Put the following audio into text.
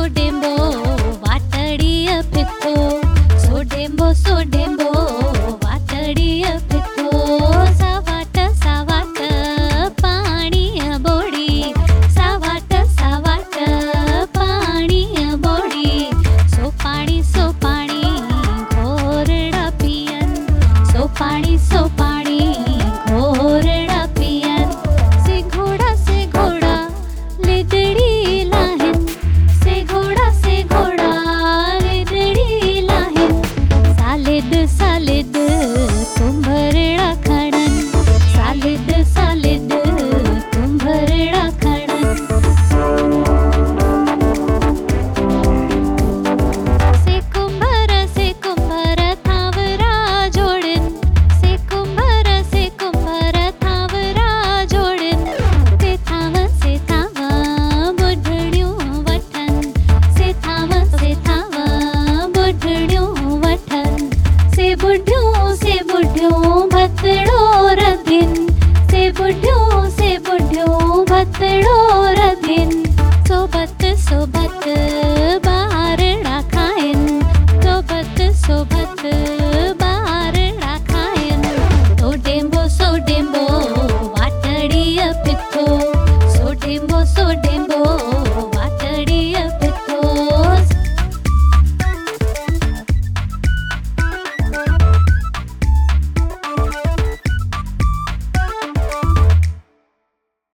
सोडेंबो वाटड़ीय फितो सोडेंबो सोडेंबो वाटड़ीय फितो सावाट सावाट पाणी बोडी सावाट सावाट पाणी बोडी सो पाणी घोरडा पियन सो पाणी घोरडा पियन से घोड़ा लिदड़ी लाहिन से घोड़ा लिदड़ी लाहिन सालिद सालिद तुम्भरड़ा खड़न सालिद सालिद तुम्भरड़ा खड़न से कुंभर थावरा जोड़न से कुंभर थावरा जोड़न से थाव बुढ़ड़ियों वठन से थाव बुढ़ड़ियों वठन से बुढ़ियों भतड़ो रधिन से बुढ़ियों भतड़ो रधिन सोबत सोबत